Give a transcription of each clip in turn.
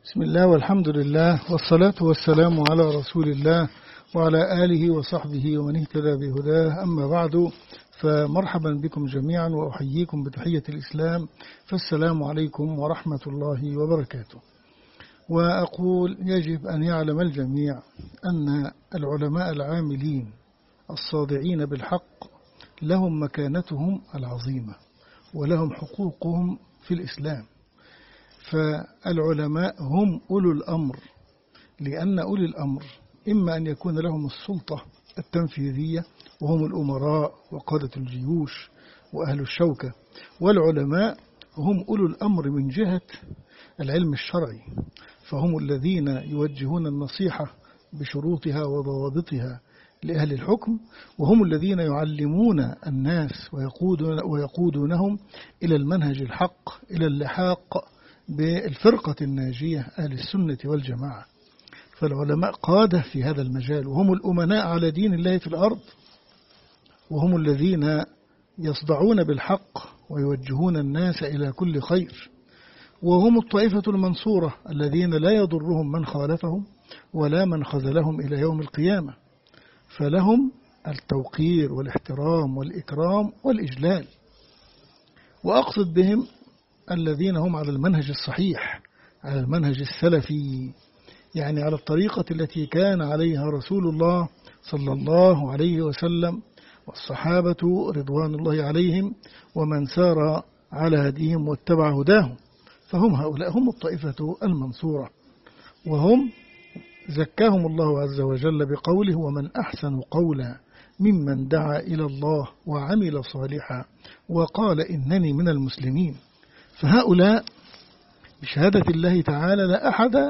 بسم الله والحمد لله والصلاة والسلام على رسول الله وعلى آله وصحبه ومن اهتدى بهداه. أما بعد، فمرحبا بكم جميعا وأحييكم بتحية الإسلام، فالسلام عليكم ورحمة الله وبركاته. وأقول يجب أن يعلم الجميع أن العلماء العاملين الصادعين بالحق لهم مكانتهم العظيمة ولهم حقوقهم في الإسلام. فالعلماء هم أولو الأمر، لأن أولي الأمر إما أن يكون لهم السلطة التنفيذية وهم الأمراء وقادة الجيوش وأهل الشوكة، والعلماء هم أولو الأمر من جهة العلم الشرعي، فهم الذين يوجهون النصيحة بشروطها وضوابطها لأهل الحكم، وهم الذين يعلمون الناس ويقودونهم إلى المنهج الحق، إلى اللحاق بالفرقة الناجية أهل السنة والجماعة. فالعلماء قادة في هذا المجال، وهم الأمناء على دين الله في الأرض، وهم الذين يصدعون بالحق ويوجهون الناس إلى كل خير، وهم الطائفة المنصورة الذين لا يضرهم من خالفهم ولا من خذلهم إلى يوم القيامة. فلهم التوقير والاحترام والإكرام والإجلال، وأقصد بهم الذين هم على المنهج الصحيح، على المنهج السلفي، يعني على الطريقة التي كان عليها رسول الله صلى الله عليه وسلم والصحابة رضوان الله عليهم ومن سار على هديهم واتبع هداهم. فهم هؤلاء هم الطائفة المنصورة، وهم زكاهم الله عز وجل بقوله: ومن أحسن قولا ممن دعا إلى الله وعمل صالحا وقال إنني من المسلمين. فهؤلاء بشهادة الله تعالى لا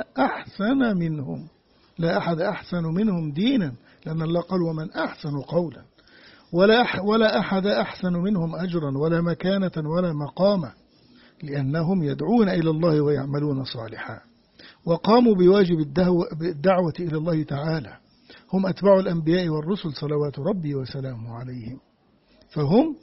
أحد أحسن منهم دينا، لأن الله قال: ومن أحسن قولا، ولا أحد أحسن منهم أجرا ولا مكانة ولا مقامة، لأنهم يدعون إلى الله ويعملون صالحا وقاموا بواجب الدعوة إلى الله تعالى. هم أتباع الأنبياء والرسل صلوات ربي وسلامه عليهم، فهم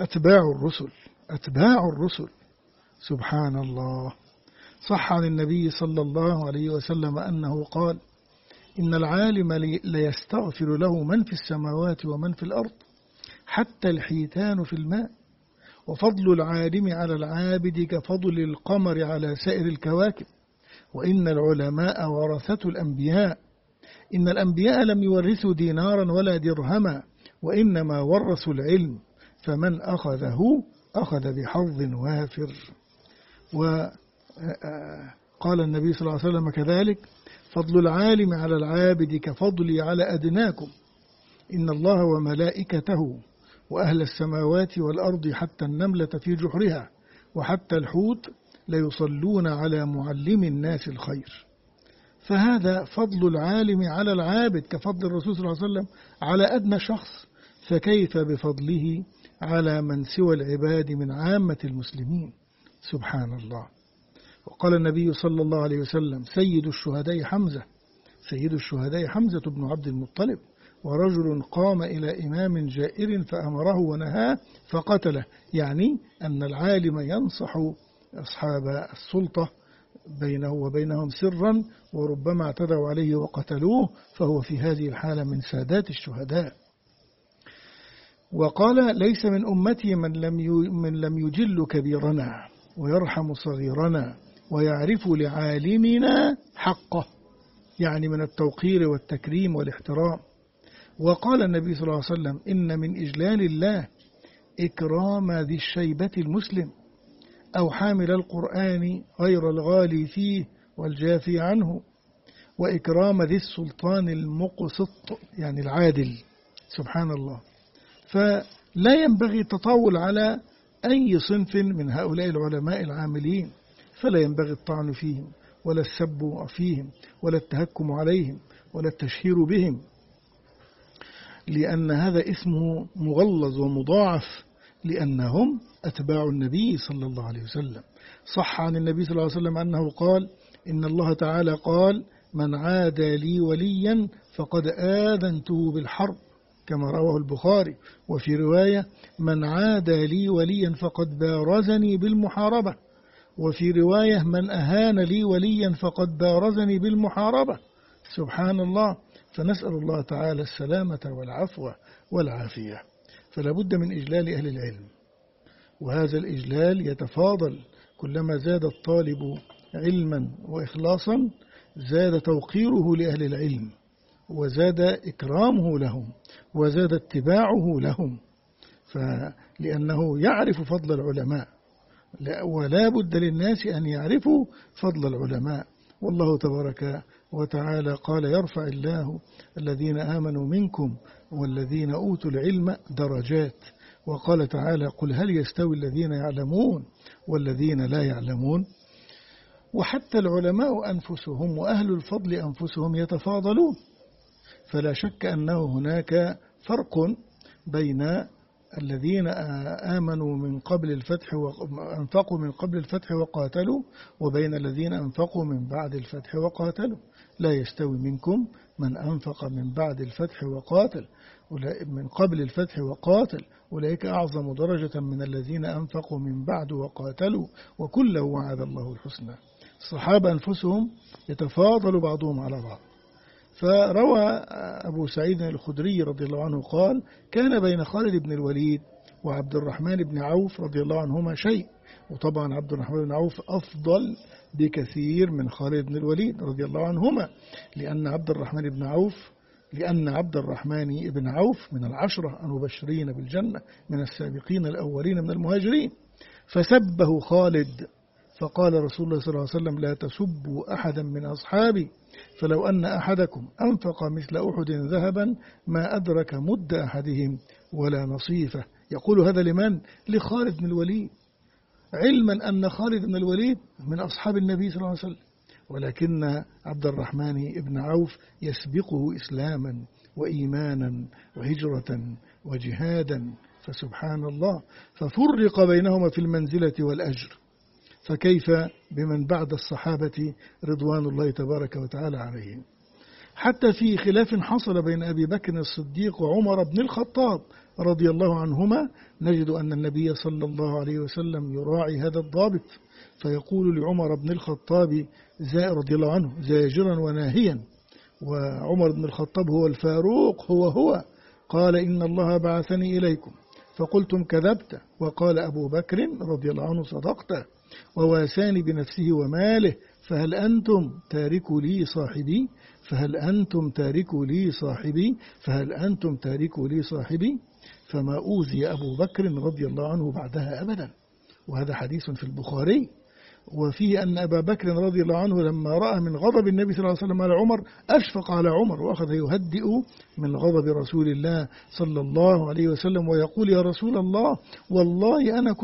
أتباع الرسل. سبحان الله. صح عن النبي صلى الله عليه وسلم أنه قال: إن العالم ليستغفر له من في السماوات ومن في الأرض حتى الحيتان في الماء، وفضل العالم على العابد كفضل القمر على سائر الكواكب، وإن العلماء ورثة الأنبياء، إن الأنبياء لم يورثوا دينارا ولا درهما، وإنما ورثوا العلم، فمن أخذه أخذ بحظ وافر. وقال النبي صلى الله عليه وسلم كذلك: فضل العالم على العابد كفضلي على أدناكم، إن الله وملائكته وأهل السماوات والأرض حتى النملة في جحرها وحتى الحوت ليصلون على معلم الناس الخير. فهذا فضل العالم على العابد كفضل الرسول صلى الله عليه وسلم على أدنى شخص، فكيف بفضله على من سوى العباد من عامة المسلمين؟ سبحان الله. وقال النبي صلى الله عليه وسلم: سيد الشهداء حمزة بن عبد المطلب، ورجل قام إلى إمام جائر فأمره ونهاه فقتله، يعني أن العالم ينصح أصحاب السلطة بينه وبينهم سرا، وربما اعتدوا عليه وقتلوه، فهو في هذه الحالة من سادات الشهداء. وقال: ليس من أمتي من لم يجل كبيرنا ويرحم صغيرنا ويعرف لعالمنا حقه، يعني من التوقير والتكريم والاحترام. وقال النبي صلى الله عليه وسلم: إن من إجلال الله إكرام ذي الشيبة المسلم، أو حامل القرآن غير الغالي فيه والجافي عنه، وإكرام ذي السلطان المقسط، يعني العادل. سبحان الله. فلا ينبغي التطاول على أي صنف من هؤلاء العلماء العاملين، فلا ينبغي الطعن فيهم ولا السب فيهم ولا التهكم عليهم ولا التشهير بهم، لأن هذا اسمه مغلظ ومضاعف، لأنهم أتباع النبي صلى الله عليه وسلم. صح عن النبي صلى الله عليه وسلم أنه قال: إن الله تعالى قال: من عادى لي وليا فقد آذنته بالحرب، كما رواه البخاري. وفي رواية: من عادى لي وليا فقد بارزني بالمحاربة. وفي رواية من أهان لي وليا فقد بارزني بالمحاربة. سبحان الله. فنسأل الله تعالى السلامة والعفو والعافية. فلا بد من إجلال أهل العلم، وهذا الإجلال يتفاضل كلما زاد الطالب علما وإخلاصا، زاد توقيره لأهل العلم، وزاد إكرامه لهم، وزاد اتباعه لهم، لأنه يعرف فضل العلماء، ولا بد للناس أن يعرفوا فضل العلماء. والله تبارك وتعالى قال: يرفع الله الذين آمنوا منكم والذين أوتوا العلم درجات. وقال تعالى: قل هل يستوي الذين يعلمون والذين لا يعلمون. وحتى العلماء أنفسهم وأهل الفضل أنفسهم يتفاضلون، فلا شك أنه هناك فرق بين الذين آمنوا من قبل الفتح وأنفقوا من قبل الفتح وقاتلوا، وبين الذين أنفقوا من بعد الفتح وقاتلوا. لا يستوي منكم من أنفق من بعد الفتح وقاتل من قبل الفتح وقاتل، أولئك أعظم درجة من الذين أنفقوا من بعد وقاتلوا، وكلا وعد الله الحسنى. الصحابة أنفسهم يتفاضل بعضهم على بعض. فروى أبو سعيد الخدري رضي الله عنه قال: كان بين خالد بن الوليد وعبد الرحمن بن عوف رضي الله عنهما شيء. وطبعا عبد الرحمن بن عوف أفضل بكثير من خالد بن الوليد رضي الله عنهما، لأن عبد الرحمن بن عوف من العشرة المبشرين بالجنة، من السابقين الأولين من المهاجرين. فسبه خالد، فقال رسول الله صلى الله عليه وسلم: لا تسبوا أحدا من أصحابي، فلو أن أحدكم أنفق مثل أحد ذهبا ما أدرك مد أحدهم ولا نصيفه. يقول هذا لمن؟ لخالد بن الوليد، علما أن خالد بن الوليد من أصحاب النبي صلى الله عليه وسلم، ولكن عبد الرحمن بن عوف يسبقه إسلاما وإيمانا وهجرة وجهادا. فسبحان الله، ففرق بينهما في المنزلة والأجر، فكيف بمن بعد الصحابة رضوان الله تبارك وتعالى عليهم. حتى في خلاف حصل بين أبي بكر الصديق وعمر بن الخطاب رضي الله عنهما، نجد أن النبي صلى الله عليه وسلم يراعي هذا الضابط، فيقول لعمر بن الخطاب رضي الله عنه زاجرا وناهيا، وعمر بن الخطاب هو الفاروق، هو قال: إن الله بعثني إليكم فقلتم كذبت، وقال أبو بكر رضي الله عنه: صدقت، وواساني بنفسه وماله، فهل أنتم تاركوا لي صاحبي؟ فما أوذي أبو بكر رضي الله عنه بعدها أبدا. وهذا حديث في البخاري، وفيه أن أبا بكر رضي الله عنه لما رأى من غضب النبي صلى الله عليه وسلم على عمر أشفق على عمر، وأخذ يهدئ من غضب رسول الله صلى الله عليه وسلم، ويقول: يا رسول الله، والله أنا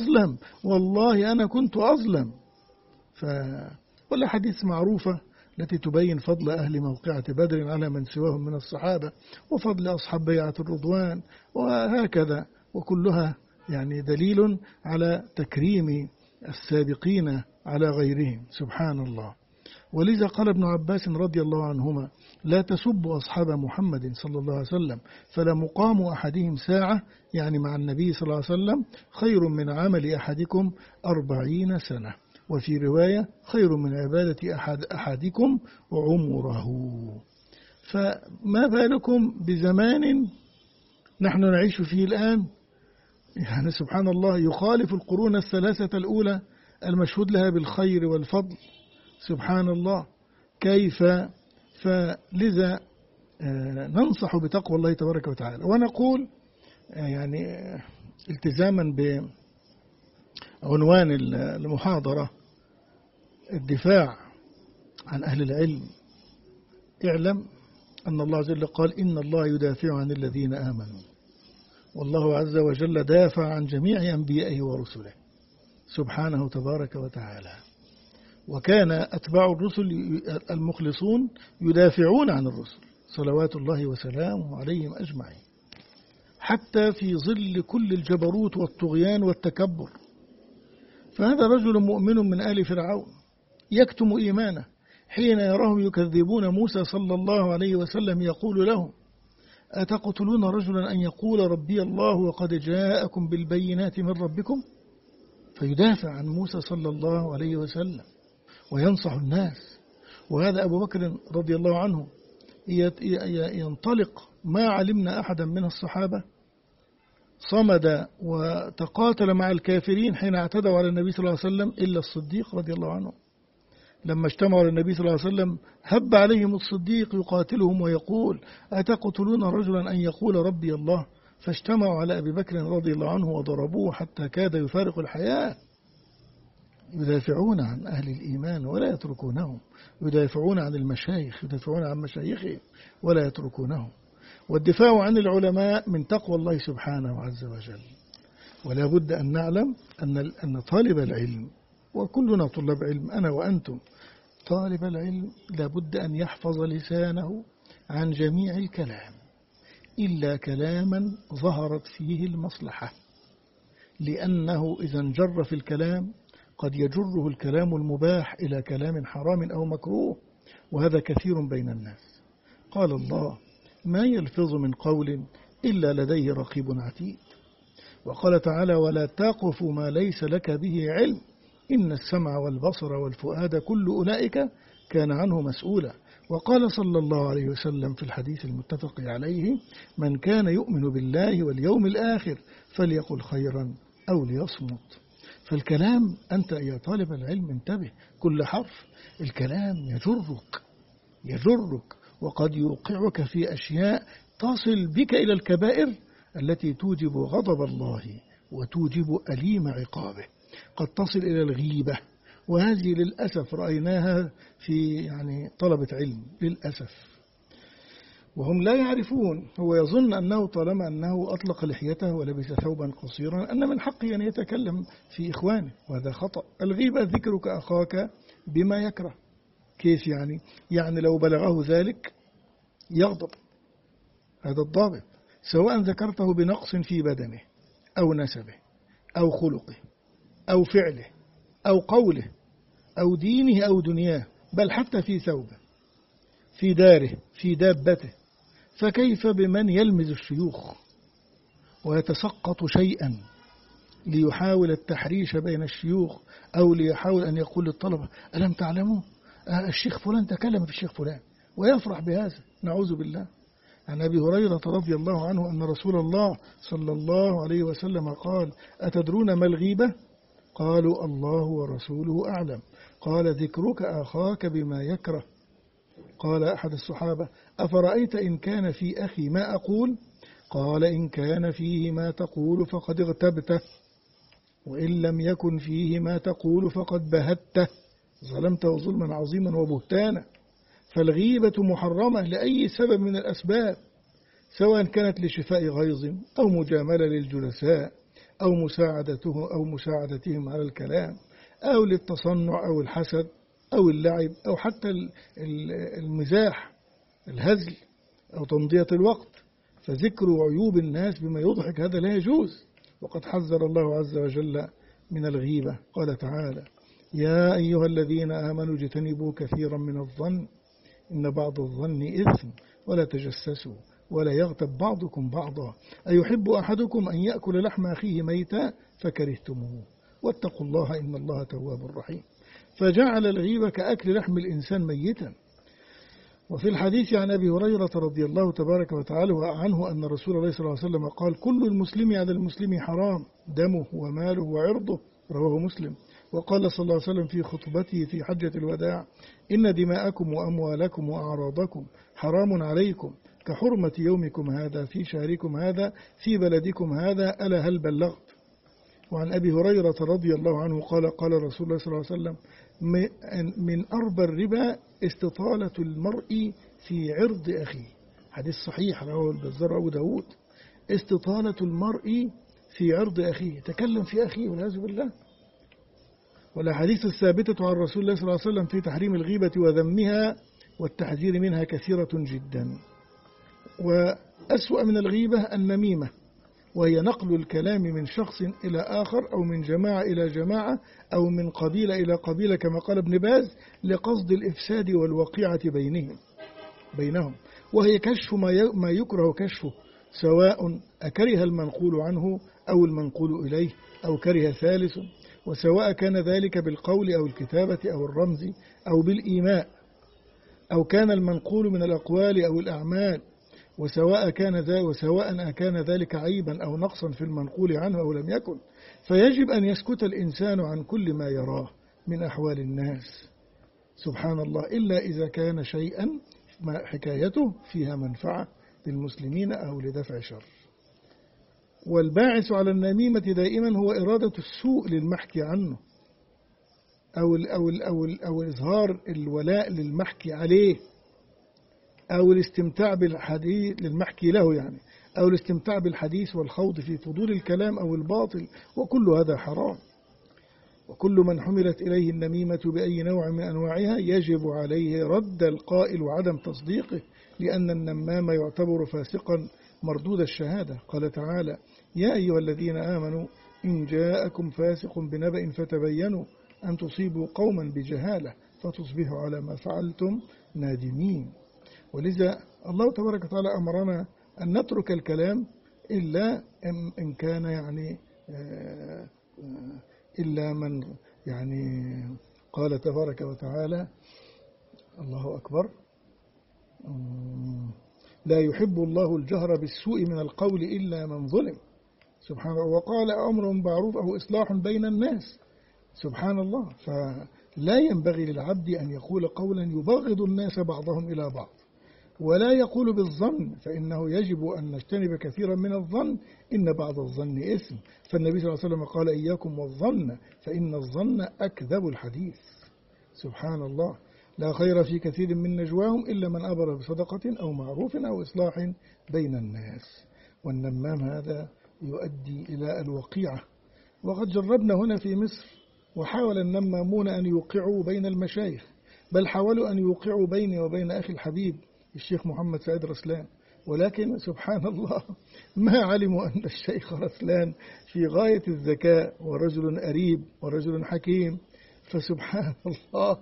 كنت أظلم. والأحاديث معروفة التي تبين فضل أهل موقعة بدر على من سواهم من الصحابة، وفضل أصحاب بيعة الرضوان، وهكذا، وكلها يعني دليل على تكريم السابقين على غيرهم. سبحان الله. ولذا قال ابن عباس رضي الله عنهما: لا تسبوا أصحاب محمد صلى الله عليه وسلم، فلمقام أحدهم ساعة، يعني مع النبي صلى الله عليه وسلم، خير من عمل أحدكم 40 سنة. وفي رواية: خير من عبادة أحدكم عمره. فما بالكم بزمان نحن نعيش فيه الآن، يعني سبحان الله، يخالف القرون الثلاثة الأولى المشهود لها بالخير والفضل. سبحان الله، كيف؟ فلذا ننصح بتقوى الله تبارك وتعالى، ونقول يعني التزاما بعنوان المحاضرة: الدفاع عن أهل العلم. اعلم أن الله عز وجل قال: إن الله يدافع عن الذين آمنوا، والله عز وجل دافع عن جميع أنبيائه ورسله سبحانه تبارك وتعالى. وكان أتباع الرسل المخلصون يدافعون عن الرسل صلوات الله وسلامه عليهم أجمعين، حتى في ظل كل الجبروت والطغيان والتكبر. فهذا رجل مؤمن من آل فرعون يكتم إيمانه حين يراهم يكذبون موسى صلى الله عليه وسلم، يقول لهم: أتقتلون رجلا أن يقول ربي الله وقد جاءكم بالبينات من ربكم؟ فيدافع عن موسى صلى الله عليه وسلم وينصح الناس. وهذا أبو بكر رضي الله عنه ينطلق، ما علمنا أحدا من الصحابة صمد وتقاتل مع الكافرين حين اعتدوا على النبي صلى الله عليه وسلم إلا الصديق رضي الله عنه. لما اجتمعوا على النبي صلى الله عليه وسلم هب عليهم الصديق يقاتلهم ويقول أتقتلون رجلا أن يقول ربي الله؟ فاجتمعوا على أبي بكر رضي الله عنه وضربوه حتى كاد يفارق الحياة. يدافعون عن أهل الإيمان ولا يتركونهم، يدافعون عن المشايخ، يدافعون عن مشايخهم ولا يتركونهم. والدفاع عن العلماء من تقوى الله سبحانه عز وجل. ولا بد أن نعلم أن طالب العلم، وكلنا طلاب علم أنا وأنتم، طالب العلم لابد أن يحفظ لسانه عن جميع الكلام إلا كلاما ظهرت فيه المصلحة، لأنه إذا انجر في الكلام قد يجره الكلام المباح إلى كلام حرام أو مكروه، وهذا كثير بين الناس. قال الله ما يلفظ من قول إلا لديه رقيب عتيد. وقال تعالى ولا تقف ما ليس لك به علم إن السمع والبصر والفؤاد كل أولئك كان عنه مسؤولا. وقال صلى الله عليه وسلم في الحديث المتفق عليه من كان يؤمن بالله واليوم الآخر فليقل خيرا أو ليصمت. فالكلام أنت يا طالب العلم انتبه، كل حرف الكلام يجرك وقد يوقعك في أشياء تصل بك إلى الكبائر التي توجب غضب الله وتوجب أليم عقابه. قد تصل إلى الغيبة، وهذه للأسف رأيناها في طلبة علم للأسف، وهم لا يعرفون. هو يظن أنه طالما أنه أطلق لحيته ولبس ثوبا قصيرا أن من حقه أن يتكلم في إخوانه، وهذا خطأ. الغيبة ذكرك أخاك بما يكره. كيف يعني لو بلغه ذلك يغضب، هذا الضابط، سواء ذكرته بنقص في بدنه أو نسبه أو خلقه أو فعله أو قوله أو دينه أو دنياه، بل حتى في ثوبه، في داره، في دابته. فكيف بمن يلمز الشيوخ ويتسقط شيئا ليحاول التحريش بين الشيوخ، أو ليحاول أن يقول للطلبة ألم تعلموا الشيخ فلان تكلم في الشيخ فلان، ويفرح بهذا، نعوذ بالله. عن أبي هريرة رضي الله عنه أن رسول الله صلى الله عليه وسلم قال أتدرون ما الغيبة؟ قالوا الله ورسوله أعلم. قال ذكرك أخاك بما يكره. قال أحد الصحابة أفرأيت إن كان في أخي ما أقول؟ قال إن كان فيه ما تقول فقد اغتبته، وإن لم يكن فيه ما تقول فقد بهته، ظلمته ظلما عظيما وبهتانا. فالغيبة محرمة لأي سبب من الأسباب، سواء كانت لشفاء غيظ أو مجاملة للجلساء أو مساعدتهم على الكلام أو للتصنع أو الحسد أو اللعب أو حتى المزاح الهزل أو تمضية الوقت. فذكر عيوب الناس بما يضحك هذا لا يجوز، وقد حذر الله عز وجل من الغيبة. قال تعالى يا أيها الذين آمنوا اجتنبوا كثيرا من الظن إن بعض الظن إثم ولا تجسسوا ولا يغتب بعضكم بعضا أيحب أحدكم أن يأكل لحم أخيه ميتا فكرهتموه واتقوا الله إن الله تواب رحيم. فجعل الغيبة كأكل لحم الإنسان ميتا. وفي الحديث عن أبي هريرة رضي الله تبارك وتعالى عنه أن رسول الله صلى الله عليه وسلم قال كل المسلم على المسلم حرام دمه وماله وعرضه، رواه مسلم. وقال صلى الله عليه وسلم في خطبته في حجة الوداع إن دماءكم وأموالكم وأعراضكم حرام عليكم كحرمة يومكم هذا في شهركم هذا في بلدكم هذا، ألا هل بلغت؟ وعن أبي هريرة رضي الله عنه قال قال رسول الله صلى الله عليه وسلم من أربى الربا استطالة المرء في عرض أخيه، حديث صحيح رواه البزار أبو داود. استطالة المرء في عرض أخيه، تكلم في أخيه والعياذ بالله. والأحاديث الثابتة عن رسول الله صلى الله عليه وسلم في تحريم الغيبة وذمها والتحذير منها كثيرة جدا. وأسوأ من الغيبة النميمة، وهي نقل الكلام من شخص إلى آخر أو من جماعة إلى جماعة أو من قبيلة إلى قبيلة كما قال ابن باز لقصد الإفساد والوقيعة بينهم، وهي كشف ما يكره كشفه، سواء أكره المنقول عنه أو المنقول إليه أو كره ثالث. وسواء كان ذلك بالقول أو الكتابة أو الرمز أو بالإيماء، أو كان المنقول من الأقوال أو الأعمال، وسواء كان ذلك عيبا أو نقصا في المنقول عنه أو لم يكن، فيجب أن يسكت الإنسان عن كل ما يراه من أحوال الناس سبحان الله، إلا إذا كان شيئا حكايته فيها منفعة للمسلمين أو لدفع شر. والباعث على النميمة دائما هو إرادة السوء للمحكي عنه، أو إظهار الولاء للمحكي عليه، أو الاستمتاع بالحديث للمحكي له يعني، أو الاستمتاع بالحديث والخوض في فضول الكلام أو الباطل، وكل هذا حرام. وكل من حملت إليه النميمة بأي نوع من أنواعها يجب عليه رد القائل وعدم تصديقه، لأن النمام يعتبر فاسقا مردود الشهادة. قال تعالى: يا أيها الذين آمنوا إن جاءكم فاسق بنبأ فتبينوا أن تصيبوا قوما بجهالة فتصبحوا على ما فعلتم نادمين. ولذا الله تبارك وتعالى أمرنا أن نترك الكلام إلا إن كان يعني إلا من يعني قال تبارك وتعالى الله أكبر: لا يحب الله الجهر بالسوء من القول إلا من ظلم سبحان الله. وقال: أمر معروف أو إصلاح بين الناس سبحان الله. فلا ينبغي للعبد أن يقول قولا يبغض الناس بعضهم إلى بعض، ولا يقول بالظن، فإنه يجب أن نجتنب كثيرا من الظن، إن بعض الظن إثم. فالنبي صلى الله عليه وسلم قال: إياكم والظن فإن الظن أكذب الحديث سبحان الله. لا خير في كثير من نجواهم إلا من أمر بصدقة أو معروف أو إصلاح بين الناس. والنمام هذا يؤدي إلى الوقيعة. وقد جربنا هنا في مصر، وحاول النمامون أن يوقعوا بين المشايخ، بل حاولوا أن يوقعوا بيني وبين أخي الحبيب الشيخ محمد سعيد رسلان، ولكن سبحان الله ما علموا أن الشيخ رسلان في غاية الذكاء ورجل أريب ورجل حكيم. فسبحان الله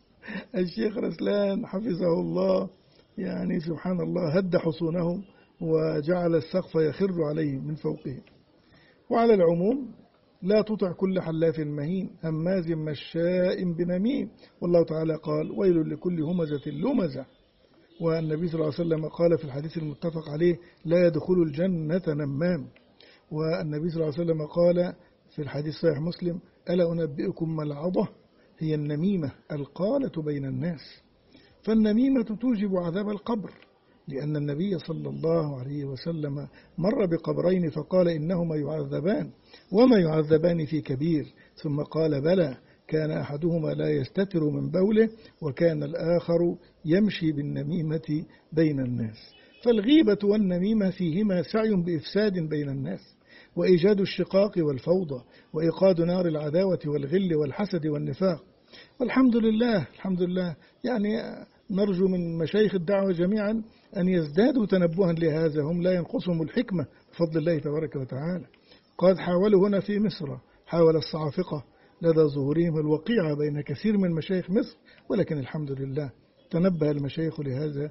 الشيخ رسلان حفظه الله يعني سبحان الله هد حصونهم وجعل السقف يخر عليهم من فوقهم. وعلى العموم لا تطع كل حلاف مهين هماز مشاء بنميم، والله تعالى قال: ويل لكل همزة لمزة. والنبي صلى الله عليه وسلم قال في الحديث المتفق عليه: لا يدخل الجنة نمام. والنبي صلى الله عليه وسلم قال في الحديث صحيح مسلم: ألا أنبئكم ما العضة؟ هي النميمة القالة بين الناس. فالنميمة توجب عذاب القبر، لأن النبي صلى الله عليه وسلم مر بقبرين فقال: إنهما يعذبان وما يعذبان في كبير، ثم قال: بلى، كان أحدهما لا يستتر من بوله وكان الآخر يمشي بالنميمة بين الناس. فالغيبة والنميمة فيهما سعي بإفساد بين الناس، وإيجاد الشقاق والفوضى، وإيقاد نار العداوة والغل والحسد والنفاق. والحمد لله الحمد لله يعني نرجو من مشايخ الدعوة جميعا أن يزدادوا تنبها لهذا، هم لا ينقصهم الحكمة بفضل الله تبارك وتعالى. قد حاولوا هنا في مصر، حاول الصعافقة لدى ظهورهم الوقيعة بين كثير من مشايخ مصر، ولكن الحمد لله تنبه المشايخ لهذا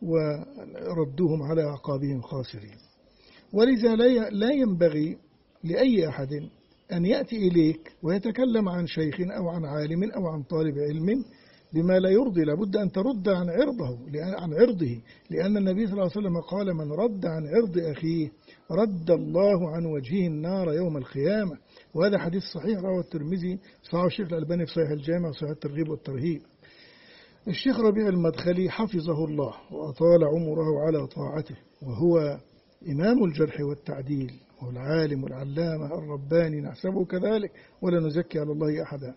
وردوهم على أعقابهم خاسرين. ولذا لا ينبغي لأي أحد أن يأتي إليك ويتكلم عن شيخ أو عن عالم أو عن طالب علم بما لا يرضي، لابد أن ترد عن عرضه، لأن النبي صلى الله عليه وسلم قال: من رد عن عرض أخيه رد الله عن وجهه النار يوم القيامة. وهذا حديث صحيح رواه الترمذي، صححه الشيخ الألباني في صحيح الجامع وصحيح الترغيب والترهيب. الشيخ ربيع المدخلي حفظه الله وأطال عمره على طاعته، وهو إمام الجرح والتعديل، وهو العالم والعلامة الرباني، نحسبه كذلك ولا نزكي على الله أحدا.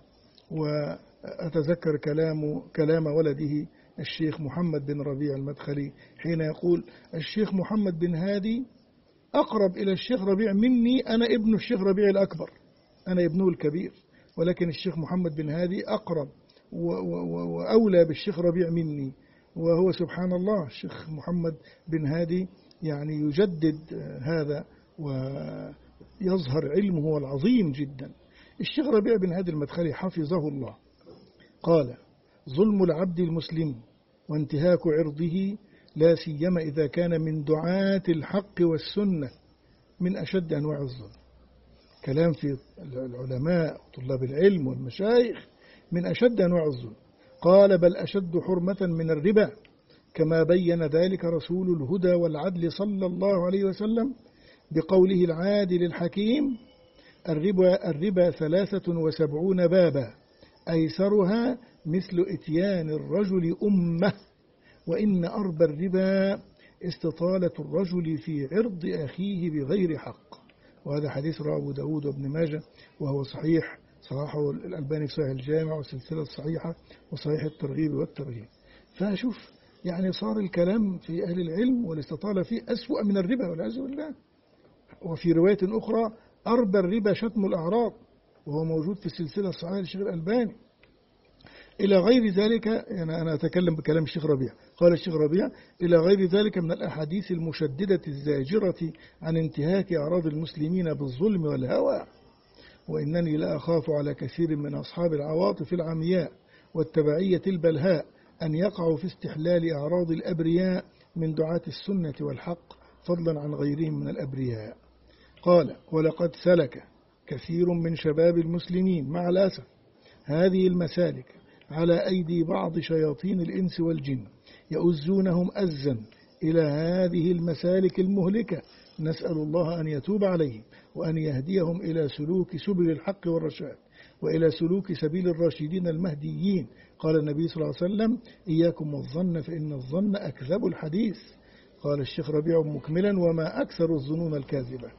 وأتذكر كلام ولده الشيخ محمد بن ربيع المدخلي حين يقول: الشيخ محمد بن هادي أقرب إلى الشيخ ربيع مني، أنا ابن الشيخ ربيع الأكبر، أنا ابنه الكبير، ولكن الشيخ محمد بن هادي أقرب وأولى بالشيخ ربيع مني. وهو سبحان الله الشيخ محمد بن هادي يعني يجدد هذا ويظهر علمه العظيم جدا. الشيخ ربيع بن هادي المدخلي حفظه الله قال: ظلم العبد المسلم وانتهاك عرضه، لا سيما إذا كان من دعاة الحق والسنة، من أشد أنواع الظلم. كلام في العلماء وطلاب العلم والمشايخ من أشد أنواع الظلم. قال بل أشد حرمة من الربا، كما بين ذلك رسول الهدى والعدل صلى الله عليه وسلم بقوله العادل الحكيم: الربا 73 بابا أيسرها مثل إتيان الرجل أمه، وإن أربى الربا استطالة الرجل في عرض أخيه بغير حق. وهذا حديث رواه أبو داود وابن ماجه وهو صحيح، صححه الألباني في صحيح الجامع والسلسلة الصحيحة وصحيح الترغيب والترهيب. فشوف يعني صار الكلام في أهل العلم والاستطالة فيه أسوأ من الربا والعياذ بالله. وفي رواية أخرى: أربى الربا شتم الأعراض، وهو موجود في السلسلة الصحيحة للشيخ الألباني. إلى غير ذلك، يعني أنا أتكلم بكلام الشيخ ربيع، قال الشيخ ربيع: إلى غير ذلك من الأحاديث المشددة الزاجرة عن انتهاك أعراض المسلمين بالظلم والهوى. وإنني لا أخاف على كثير من أصحاب العواطف العمياء والتبعية البلهاء أن يقعوا في استحلال أعراض الأبرياء من دعاة السنة والحق، فضلا عن غيرهم من الأبرياء. قال: ولقد سلك كثير من شباب المسلمين مع الأسف هذه المسالك على أيدي بعض شياطين الإنس والجن، يؤزونهم أزا إلى هذه المسالك المهلكة. نسأل الله أن يتوب عليهم وأن يهديهم إلى سلوك سبل الحق والرشاد، وإلى سلوك سبيل الراشدين المهديين. قال النبي صلى الله عليه وسلم: إياكم والظن فإن الظن أكذب الحديث. قال الشيخ ربيع مكملا: وما أكثر الظنون الكاذبة،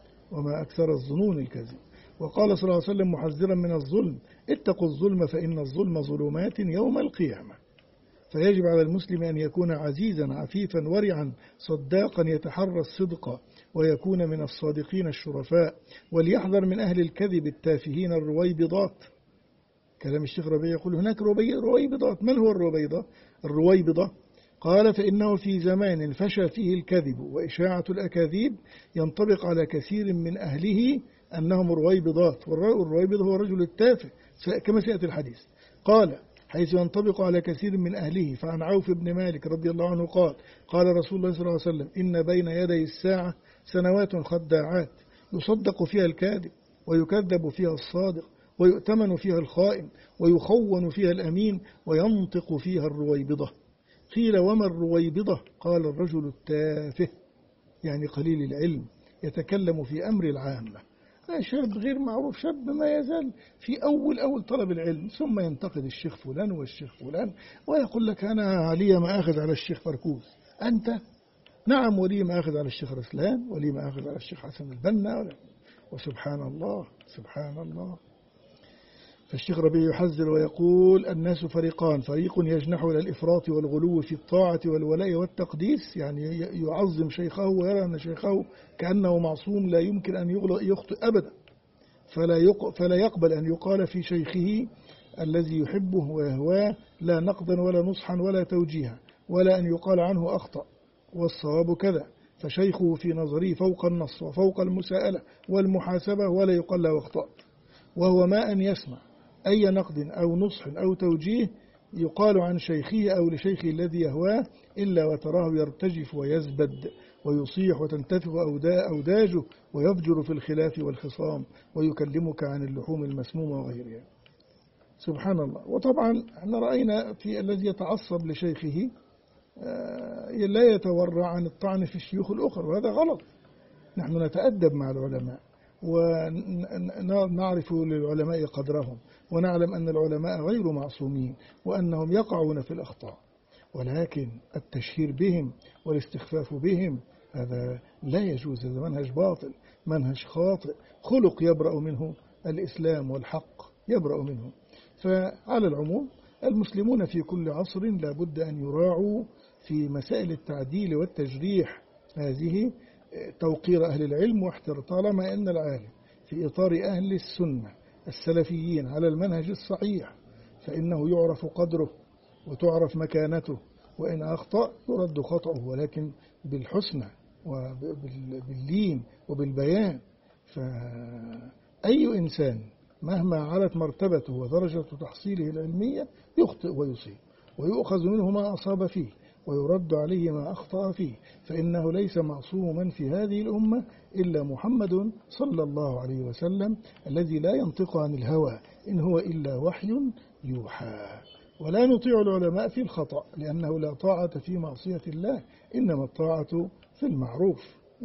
وما أكثر الظنون الكاذبة. وقال صلى الله عليه وسلم محذرا من الظلم: اتقوا الظلم فإن الظلم ظلمات يوم القيامة. فيجب على المسلم أن يكون عزيزا عفيفا ورعا صداقا يتحرى الصدق ويكون من الصادقين الشرفاء، وليحذر من أهل الكذب التافهين الرويبضات. كلام الشيخ ربيع يقول هناك رويبضات. من هو الرويبضة؟ قال: فإنه في زمان فشى فيه الكذب وإشاعة الأكاذيب ينطبق على كثير من أهله أنهم رويبضات، والرويبض هو الرجل التافه كما سيأتي الحديث. قال: حيث ينطبق على كثير من أهله. فعن عوف بن مالك رضي الله عنه قال: قال رسول الله صلى الله عليه وسلم: إن بين يدي الساعة سنوات خداعات يصدق فيها الكاذب ويكذب فيها الصادق ويؤتمن فيها الخائن ويخون فيها الأمين وينطق فيها الرويبضة. قيل: وما الرويبضة؟ قال: الرجل التافه، يعني قليل العلم، يتكلم في أمر العامة. شاب غير معروف، شاب ما يزال في أول طلب العلم، ثم ينتقد الشيخ فلان والشيخ فلان ويقول لك: أنا لي ما أخذ على الشيخ فركوز. أنت؟ نعم، ولي ما أخذ على الشيخ رسلان، ولي ما أخذ على الشيخ حسن البنا. وسبحان الله سبحان الله. فالشيخ ربيع يحذر ويقول: الناس فريقان: فريق يجنح إلى الإفراط والغلو في الطاعة والولاء والتقديس، يعني يعظم شيخه ويرى أن شيخه كأنه معصوم لا يمكن أن يخطئ أبدا، فلا يقبل أن يقال في شيخه الذي يحبه ويهواه لا نقدا ولا نصحا ولا توجيها، ولا أن يقال عنه أخطأ والصواب كذا، فشيخه في نظري فوق النص وفوق المساءلة والمحاسبة ولا يقال له أخطأ. وهو ما أن يسمع أي نقد أو نصح أو توجيه يقال عن شيخه أو لشيخه الذي يهواه إلا وتراه يرتجف ويزبد ويصيح وتنتفخ أوداجه ويفجر في الخلاف والخصام ويكلمك عن اللحوم المسمومة وغيرها. سبحان الله. وطبعا احنا رأينا في الذي يتعصب لشيخه لا يتورع عن الطعن في الشيوخ الأخرى، وهذا غلط. نحن نتأدب مع العلماء ونعرف للعلماء قدرهم، ونعلم أن العلماء غير معصومين وأنهم يقعون في الأخطاء، ولكن التشهير بهم والاستخفاف بهم هذا لا يجوز. هذا منهج باطل، منهج خاطئ، خلق يبرأ منه الإسلام والحق يبرأ منه. فعلى العموم المسلمون في كل عصر لا بد أن يراعوا في مسائل التعديل والتجريح هذه توقير أهل العلم واحترام، طالما أن العالم في إطار أهل السنة السلفيين على المنهج الصحيح فإنه يعرف قدره وتعرف مكانته، وإن أخطأ يرد خطأه ولكن بالحسنى وباللين وبالبيان. فأي إنسان مهما علت مرتبته ودرجة تحصيله العلمية يخطئ ويصيب ويؤخذ منه ما أصاب فيه ويرد عليه ما أخطأ فيه، فإنه ليس معصوما في هذه الأمة إلا محمد صلى الله عليه وسلم الذي لا ينطق عن الهوى إن هو إلا وحي يوحى. ولا نطيع العلماء في الخطأ لأنه لا طاعة في معصية الله، إنما الطاعة في المعروف،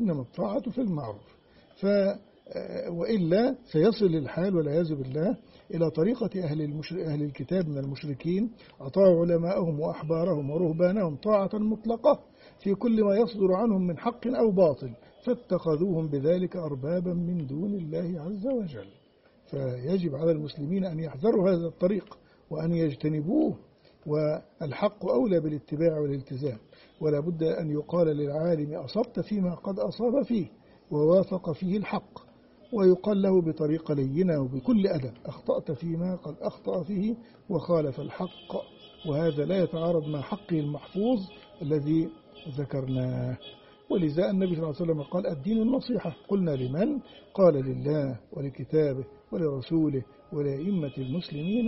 وإلا سيصل الحال والعياذ بالله إلى طريقة أهل الكتاب من المشركين، أطاعوا علماءهم وأحبارهم ورهبانهم طاعة مطلقة في كل ما يصدر عنهم من حق أو باطل، فاتخذوهم بذلك أربابا من دون الله عز وجل. فيجب على المسلمين أن يحذروا هذا الطريق وأن يجتنبوه، والحق أولى بالاتباع والالتزام. ولا بد أن يقال للعالم أصبت فيما قد أصاب فيه ووافق فيه الحق، ويقال له بطريقة لينة وبكل أدب أخطأت فيما قد أخطأ فيه وخالف الحق، وهذا لا يتعارض مع حقه المحفوظ الذي ذكرناه. ولذا النبي صلى الله عليه وسلم قال الدين النصيحة. قلنا لمن؟ قال لله ولكتابه ولرسوله ولأئمة المسلمين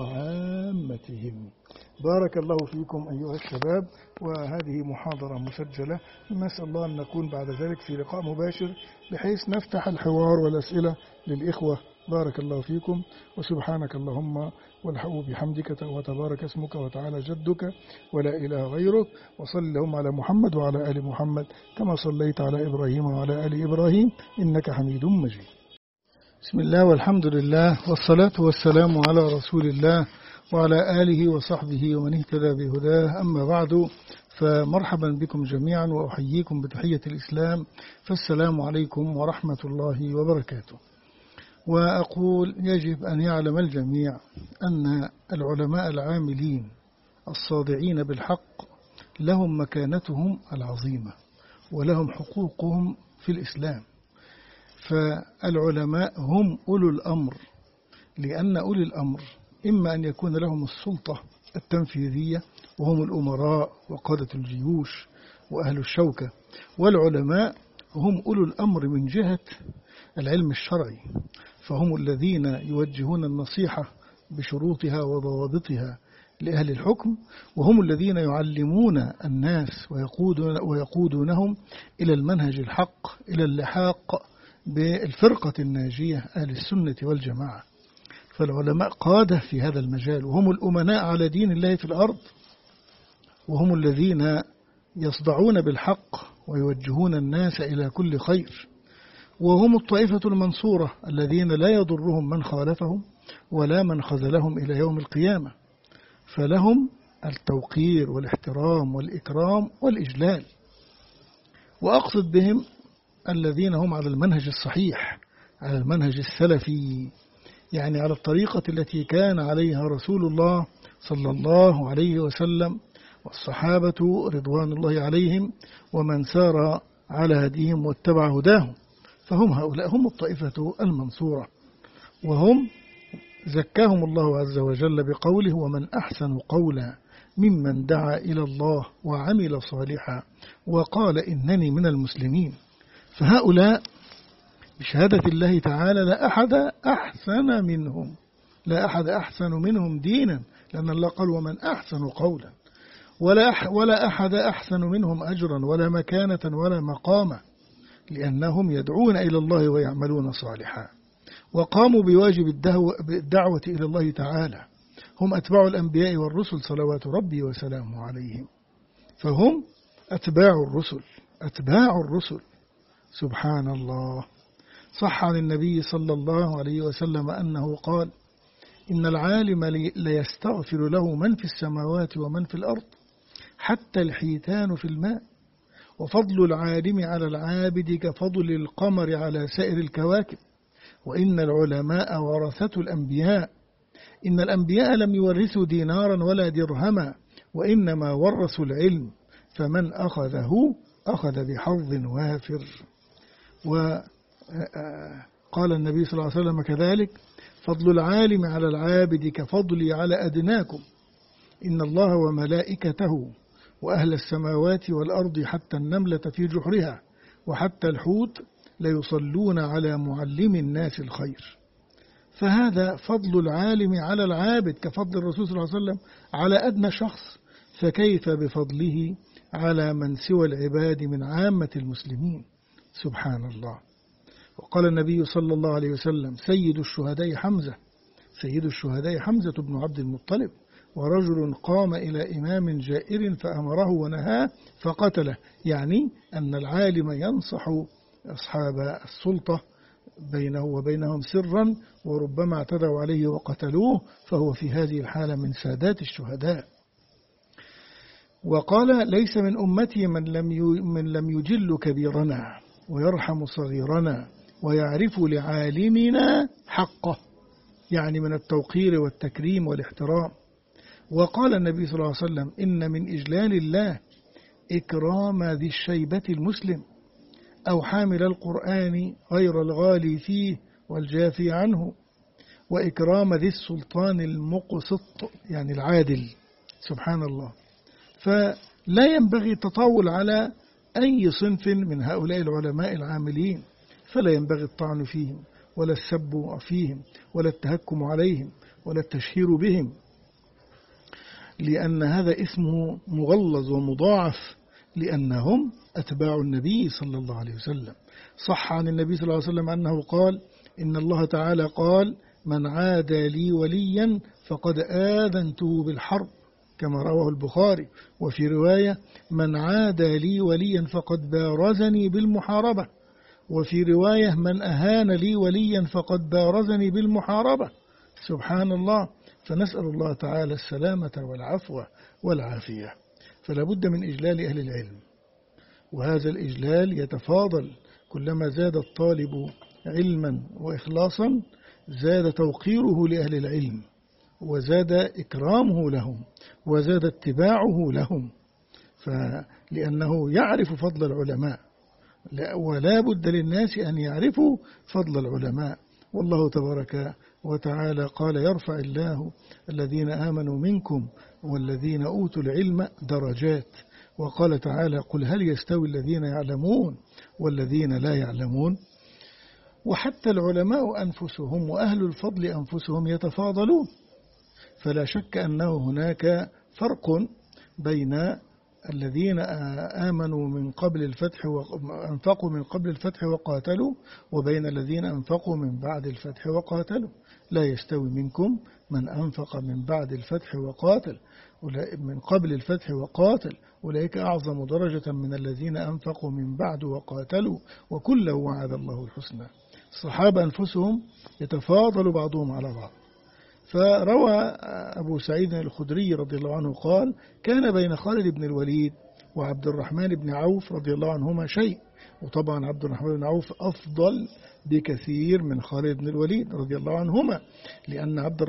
وعامتهم. بارك الله فيكم أيها الشباب، وهذه محاضرة مسجلة، نسأل الله أن نكون بعد ذلك في لقاء مباشر بحيث نفتح الحوار والأسئلة للإخوة. بارك الله فيكم، وسبحانك اللهم وبحمدك وتبارك اسمك وتعالى جدك ولا إله غيرك، وصل اللهم على محمد وعلى آل محمد كما صليت على إبراهيم وعلى آل إبراهيم إنك حميد مجيد. بسم الله والحمد لله والصلاة والسلام على رسول الله وعلى آله وصحبه ومن اهتدى بهداه، أما بعد، فمرحبا بكم جميعا وأحييكم بتحية الإسلام، فالسلام عليكم ورحمة الله وبركاته. وأقول يجب أن يعلم الجميع أن العلماء العاملين الصادعين بالحق لهم مكانتهم العظيمة ولهم حقوقهم في الإسلام. فالعلماء هم أولو الأمر، لأن أولي الأمر إما أن يكون لهم السلطة التنفيذية وهم الأمراء وقادة الجيوش وأهل الشوكة، والعلماء هم أولو الأمر من جهة العلم الشرعي، فهم الذين يوجهون النصيحة بشروطها وضوابطها لأهل الحكم، وهم الذين يعلمون الناس ويقودونهم إلى المنهج الحق، إلى اللحاق بالفرقة الناجية أهل السنة والجماعة. فالعلماء قادة في هذا المجال، وهم الأمناء على دين الله في الأرض، وهم الذين يصدعون بالحق ويوجهون الناس إلى كل خير، وهم الطائفة المنصورة الذين لا يضرهم من خالفهم ولا من خذلهم إلى يوم القيامة، فلهم التوقير والاحترام والإكرام والإجلال. وأقصد بهم الذين هم على المنهج الصحيح، على المنهج السلفي، يعني على الطريقة التي كان عليها رسول الله صلى الله عليه وسلم والصحابة رضوان الله عليهم ومن سار على هديهم واتبع هداهم. فهم هؤلاء هم الطائفة المنصورة، وهم زكاهم الله عز وجل بقوله ومن أحسن قولا ممن دعا إلى الله وعمل صالحا وقال إنني من المسلمين. فهؤلاء بشهادة الله تعالى لا أحد أحسن منهم دينا، لأن الله قال ومن أحسن قولا، ولا أحد أحسن منهم أجرا ولا مكانة ولا مقاما، لأنهم يدعون إلى الله ويعملون صالحا وقاموا بواجب الدعوة إلى الله تعالى. هم أتباع الأنبياء والرسل صلوات ربي وسلامه عليهم، فهم أتباع الرسل. سبحان الله. صح عن النبي صلى الله عليه وسلم أنه قال إن العالم ليستغفر له من في السماوات ومن في الأرض حتى الحيتان في الماء، وفضل العالم على العابد كفضل القمر على سائر الكواكب، وإن العلماء ورثة الأنبياء، إن الأنبياء لم يورثوا دينارا ولا درهما وإنما ورثوا العلم، فمن أخذه أخذ بحظ وافر. وقال النبي صلى الله عليه وسلم كذلك فضل العالم على العابد كفضلي على أدناكم، إن الله وملائكته وأهل السماوات والأرض حتى النملة في جحرها وحتى الحوت ليصلون على معلم الناس الخير. فهذا فضل العالم على العابد كفضل الرسول صلى الله عليه وسلم على أدنى شخص. فكيف بفضله على من سوى العباد من عامة المسلمين؟ سبحان الله. وقال النبي صلى الله عليه وسلم: سيد الشهداء حمزة بن عبد المطلب، ورجل قام إلى إمام جائر فأمره ونهاه فقتله، يعني أن العالم ينصح أصحاب السلطة بينه وبينهم سرا، وربما اعتدوا عليه وقتلوه، فهو في هذه الحالة من سادات الشهداء. وقال: ليس من أمتي من لم يجل كبيرنا ويرحم صغيرنا ويعرف لعالمنا حقه، يعني من التوقير والتكريم والاحترام. وقال النبي صلى الله عليه وسلم: إن من إجلال الله إكرام ذي الشيبة المسلم أو حامل القرآن غير الغالي فيه والجافي عنه، وإكرام ذي السلطان المقسط، يعني العادل. سبحان الله. فلا ينبغي التطاول على أي صنف من هؤلاء العلماء العاملين، فلا ينبغي الطعن فيهم ولا السب فيهم ولا التهكم عليهم ولا التشهير بهم، لأن هذا اسمه مغلظ ومضاعف، لأنهم أتباع النبي صلى الله عليه وسلم. صح عن النبي صلى الله عليه وسلم أنه قال: إن الله تعالى قال: من عادى لي وليا فقد آذنته بالحرب، كما رواه البخاري. وفي رواية: من عادى لي وليا فقد بارزني بالمحاربة. وفي رواية: من أهان لي وليا فقد بارزني بالمحاربة. سبحان الله. فنسأل الله تعالى السلامة والعفو والعافية. فلا بد من إجلال أهل العلم، وهذا الإجلال يتفاضل كلما زاد الطالب علما وإخلاصا، زاد توقيره لأهل العلم، وزاد إكرامه لهم، وزاد اتباعه لهم، لأنه يعرف فضل العلماء، ولا بد للناس أن يعرفوا فضل العلماء. والله تبارك وتعالى قال: يرفع الله الذين آمنوا منكم والذين أوتوا العلم درجات. وقال تعالى: قل هل يستوي الذين يعلمون والذين لا يعلمون. وحتى العلماء أنفسهم وأهل الفضل أنفسهم يتفاضلون، فلا شك أنه هناك فرق بين الذين آمنوا من قبل الفتح وأنفقوا من قبل الفتح وقاتلوا، وبين الذين أنفقوا من بعد الفتح وقاتلوا. لا يستوي منكم من أنفق من بعد الفتح وقاتل من قبل الفتح وقاتل، أولئك أعظم درجة من الذين أنفقوا من بعد وقاتلوا، وكلا وعد الله الحسنى. الصحابة أنفسهم يتفاضل بعضهم على بعض. فروى أبو سعيد الخدري رضي الله عنه قال: كان بين خالد بن الوليد وعبد الرحمن بن عوف رضي الله عنهما شيء. وطبعا عبد الرحمن بن عوف أفضل بكثير من خالد بن الوليد رضي الله عنهما، لأن عبد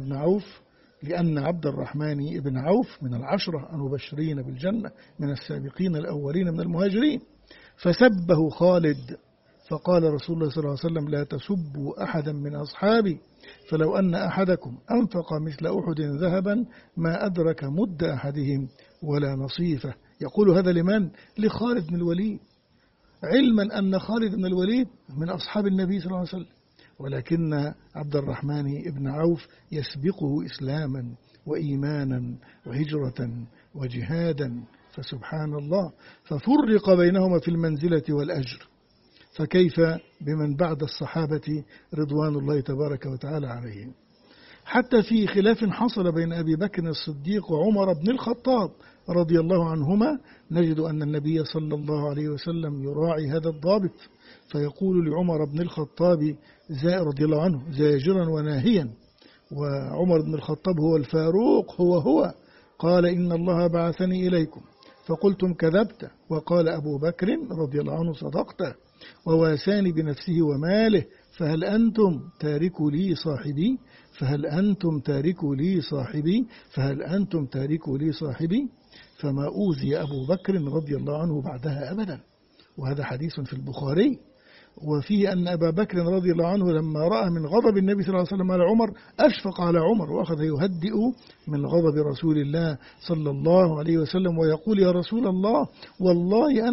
الرحمن بن عوف من العشرة المبشرين بالجنة، من السابقين الأولين من المهاجرين. فسبه خالد، فقال رسول الله صلى الله عليه وسلم: لا تسبوا أحدا من أصحابي، فلو أن أحدكم أنفق مثل أحد ذهبا ما أدرك مد أحدهم ولا نصيفه. يقول هذا لمن؟ لخالد بن الوليد، علما أن خالد بن الوليد من أصحاب النبي صلى الله عليه وسلم، ولكن عبد الرحمن بن عوف يسبقه إسلاما وإيمانا وهجرة وجهادا. فسبحان الله. ففرق بينهما في المنزلة والأجر، فكيف بمن بعد الصحابة رضوان الله تبارك وتعالى عليهم. حتى في خلاف حصل بين أبي بكر الصديق وعمر بن الخطاب رضي الله عنهما، نجد أن النبي صلى الله عليه وسلم يراعي هذا الضابط، فيقول لعمر بن الخطاب رضي الله عنه زاجرا وناهيا، وعمر بن الخطاب هو الفاروق هو قال: إن الله بعثني إليكم فقلتم كذبت، وقال أبو بكر رضي الله عنه: صدقت، وواساني بنفسه وماله، فهل أنتم تاركوا لي صاحبي فما أوذي أبو بكر رضي الله عنه بعدها أبدا. وهذا حديث في البخاري. وفيه أن أبا بكر رضي الله عنه لما رأى من غضب النبي صلى الله عليه وسلم على عمر أشفق على عمر، وأخذ يهدئ من غضب رسول الله صلى الله عليه وسلم، ويقول: يا رسول الله، والله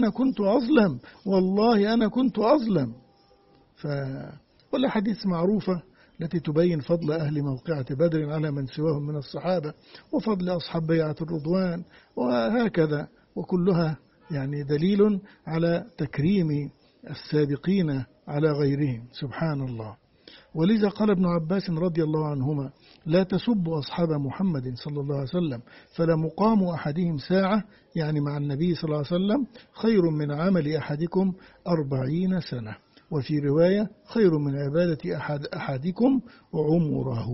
أنا كنت أظلم. والأحاديث معروفة التي تبين فضل أهل موقعة بدر على من سواهم من الصحابة، وفضل أصحاب بيعة الرضوان، وهكذا، وكلها يعني دليل على تكريم السابقين على غيرهم سبحان الله. ولذا قال ابن عباس رضي الله عنهما: لا تسبوا أصحاب محمد صلى الله عليه وسلم، فلمقام أحدهم ساعة، يعني مع النبي صلى الله عليه وسلم، خير من عمل أحدكم 40 سنة، وفي رواية خير من عبادة أحدكم عمره.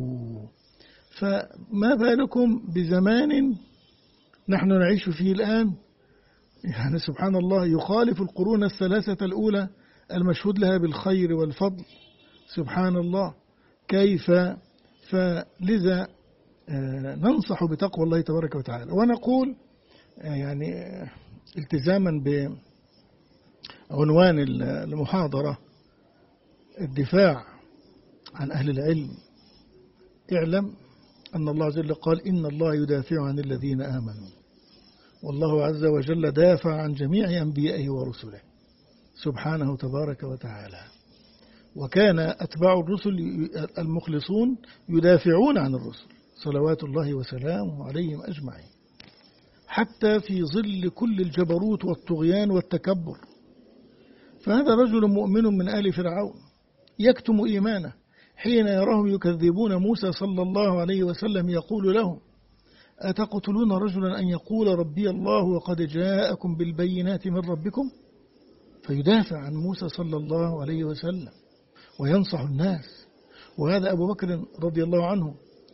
فما بالكم بزمان نحن نعيش فيه الآن، يعني سبحان الله يخالف القرون الثلاثة الأولى المشهود لها بالخير والفضل سبحان الله. كيف؟ فلذا ننصح بتقوى الله تبارك وتعالى، ونقول يعني التزاما بعنوان المحاضرة الدفاع عن أهل العلم: اعلم أن الله عز وجل قال: إن الله يدافع عن الذين آمنوا، والله عز وجل دافع عن جميع أنبيائه ورسله سبحانه تبارك وتعالى. وكان أتباع الرسل المخلصون يدافعون عن الرسل صلوات الله وسلامه عليهم أجمعين، حتى في ظل كل الجبروت والطغيان والتكبر. فهذا رجل مؤمن من آل فرعون يكتم إيمانه حين يراهم يكذبون موسى صلى الله عليه وسلم، يقول لهم: أتقتلون رجلا أن يقول ربي الله وقد جاءكم بالبينات من ربكم؟ فيدافع عن موسى صلى الله عليه وسلم وينصح الناس. وهذا أبو بكر رضي الله عنه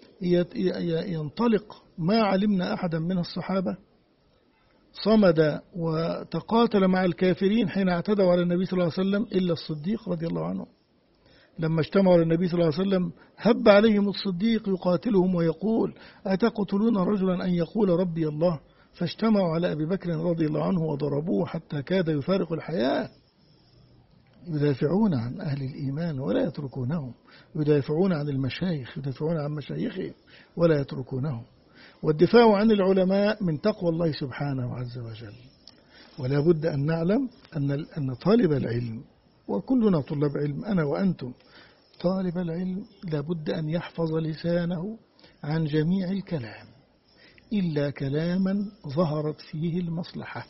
ينطلق: ما علمنا أحدا من الصحابة صمد وتقاتل مع الكافرين حين اعتدوا على النبي صلى الله عليه وسلم إلا الصديق رضي الله عنه. لما اجتمعوا على النبي صلى الله عليه وسلم هب عليهم الصديق يقاتلهم ويقول: أتقتلون رجلا أن يقول ربي الله؟ فاجتمعوا على أبي بكر رضي الله عنه وضربوه حتى كاد يفارق الحياة. يدافعون عن أهل الإيمان ولا يتركونهم، يدافعون عن المشايخ، يدافعون عن مشايخهم ولا يتركونهم. والدفاع عن العلماء من تقوى الله سبحانه عز وجل. ولا بد أن نعلم أن طالب العلم، وكلنا طلاب علم أنا وأنتم، طالب العلم لابد أن يحفظ لسانه عن جميع الكلام إلا كلاما ظهرت فيه المصلحة،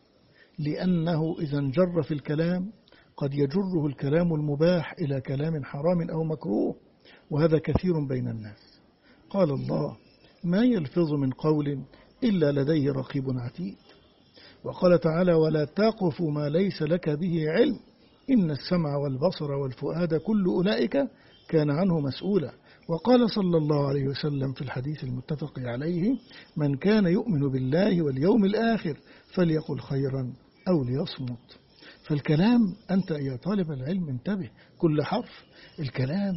لأنه إذا انجر في الكلام قد يجره الكلام المباح إلى كلام حرام أو مكروه، وهذا كثير بين الناس. قال الله: ما يلفظ من قول إلا لديه رقيب عتيد. وقال تعالى: ولا تقف ما ليس لك به علم إن السمع والبصر والفؤاد كل أولئك كان عنه مسؤولا. وقال صلى الله عليه وسلم في الحديث المتفق عليه: من كان يؤمن بالله واليوم الآخر فليقل خيرا أو ليصمت. فالكلام أنت يا طالب العلم انتبه، كل حرف الكلام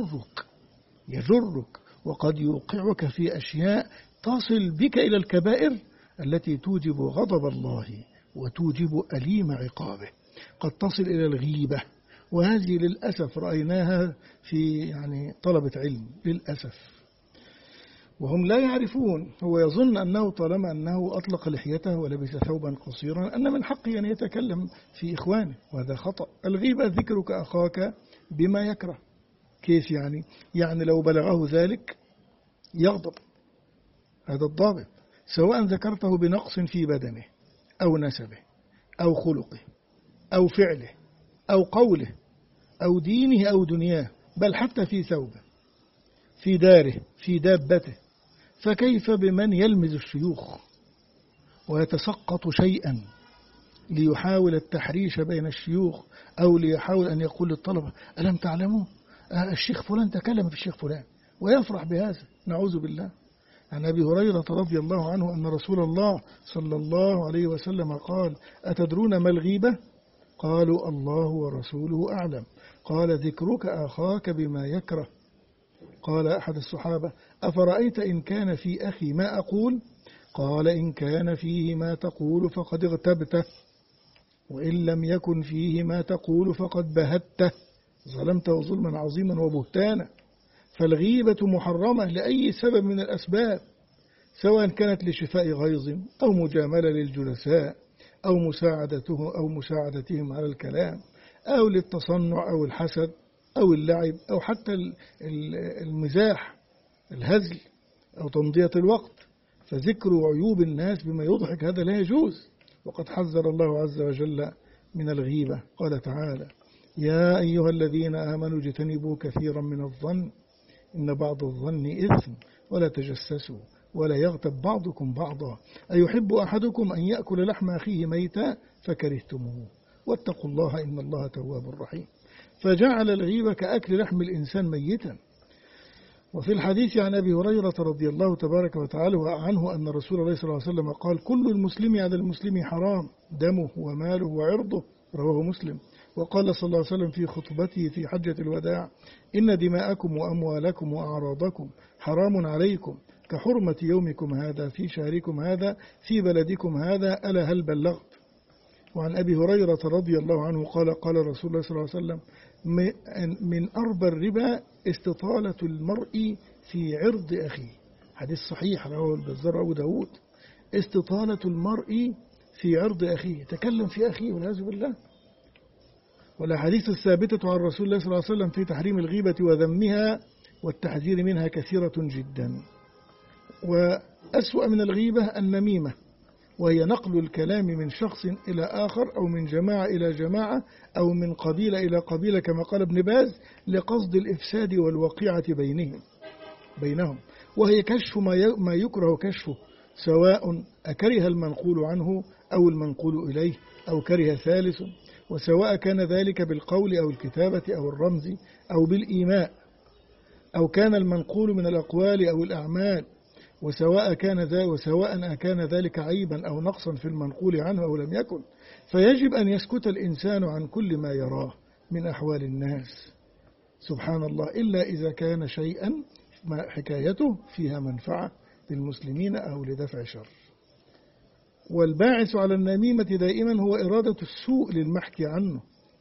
يجرك وقد يوقعك في أشياء تصل بك إلى الكبائر التي توجب غضب الله وتوجب أليم عقابه. قد تصل إلى الغيبة، وهذه للأسف رأيناها في يعني طلبة علم للأسف، وهم لا يعرفون. هو يظن أنه طالما أنه أطلق لحيته ولبس ثوبا قصيرا أن من حقه أن يتكلم في إخوانه، وهذا خطأ. الغيبة ذكرك أخاك بما يكره. كيف يعني؟ يعني لو بلغه ذلك يغضب، هذا الضابط، سواء ذكرته بنقص في بدنه أو نسبه أو خلقه أو فعله أو قوله أو دينه أو دنياه، بل حتى في ثوبه، في داره، في دابته. فكيف بمن يلمز الشيوخ ويتسقط شيئا ليحاول التحريش بين الشيوخ، أو ليحاول أن يقول للطلبة: ألم تعلموا الشيخ فلان تكلم في الشيخ فلان، ويفرح بهذا، نعوذ بالله. عن أبي هريرة رضي الله عنه أن رسول الله صلى الله عليه وسلم قال: أتدرون ما الغيبة؟ قالوا: الله ورسوله أعلم. قال: ذكرك أخاك بما يكره. قال أحد الصحابة: أفرأيت إن كان في أخي ما أقول؟ قال: إن كان فيه ما تقول فقد اغتبته، وإن لم يكن فيه ما تقول فقد بهته، ظلمته ظلما عظيما وبهتانا. فالغيبة محرمة لأي سبب من الأسباب، سواء كانت لشفاء غيظ أو مجاملة للجلساء أو مساعدتهم على الكلام أو للتصنع أو الحسد أو اللعب أو حتى المزاح، الهزل أو تمضية الوقت. فذكر عيوب الناس بما يضحك هذا لا يجوز. وقد حذر الله عز وجل من الغيبة، قال تعالى: يا أيها الذين آمنوا اجتنبوا كثيرا من الظن إن بعض الظن إثم ولا تجسسوا ولا يغتب بعضكم بعضا أيحب أحدكم أن يأكل لحم أخيه ميتا فكرهتموه واتقوا الله إن الله تواب رحيم. فجعل الغيبة كأكل لحم الإنسان ميتا. وفي الحديث عن أبي هريرة رضي الله تبارك وتعالى عنه أن رسول الله صلى الله عليه وسلم قال: كل المسلم على المسلم حرام دمه وماله وعرضه، رواه مسلم. وقال صلى الله عليه وسلم في خطبته في حجة الوداع: إن دماءكم وأموالكم وأعراضكم حرام عليكم كحرمة يومكم هذا في شهركم هذا في بلدكم هذا، ألا هل بلغت؟ وعن أبي هريرة رضي الله عنه قال: قال رسول الله صلى الله عليه وسلم: من أربى الربا استطالة المرء في عرض أخيه. حديث صحيح رواه البزار أبو داود. استطالة المرء في عرض أخيه، تكلم في أخيه والعياذ بالله. والأحاديث الثابتة عن رسول الله صلى الله عليه وسلم في تحريم الغيبة وذمها والتحذير منها كثيرة جدا. وأسوأ من الغيبة النميمة، وهي نقل الكلام من شخص إلى آخر أو من جماعة إلى جماعة أو من قبيلة إلى قبيلة كما قال ابن باز لقصد الإفساد والوقيعة بينهم، وهي كشف ما يكره كشفه، سواء أكره المنقول عنه أو المنقول إليه أو كره ثالث، وسواء كان ذلك بالقول أو الكتابة أو الرمز أو بالإيماء، أو كان المنقول من الأقوال أو الأعمال، وسواء كان ذلك عيبا أو نقصا في المنقول عنه أو لم يكن. فيجب أن يسكت الإنسان عن كل ما يراه من أحوال الناس سبحان الله، إلا إذا كان شيئا حكايته فيها منفعة للمسلمين أو لدفع شر. والباعث على النميمة دائما هو إرادة السوء للمحكي عنه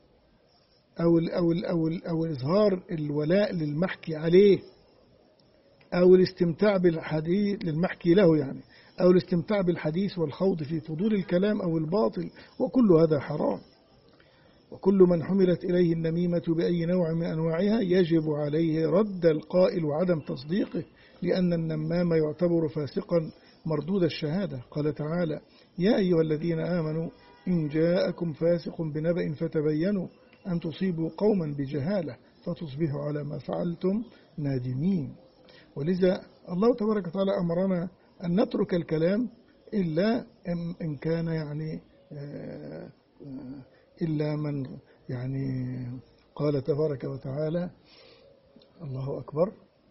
أو إظهار الولاء للمحكي عليه، أو الاستمتاع بالحديث للمحكي له يعني، أو الاستمتاع بالحديث والخوض في فضول الكلام أو الباطل، وكل هذا حرام. وكل من حملت إليه النميمة بأي نوع من أنواعها يجب عليه رد القائل وعدم تصديقه، لأن النمام يعتبر فاسقا مردود الشهادة. قال تعالى: يا أيها الذين آمنوا إن جاءكم فاسق بنبأ فتبينوا أن تصيبوا قوما بجهالة فتصبحوا على ما فعلتم نادمين. ولذا الله تبارك وتعالى أمرنا أن نترك الكلام إلا إن كان يعني إلا من يعني قال تبارك وتعالى: الله أكبر،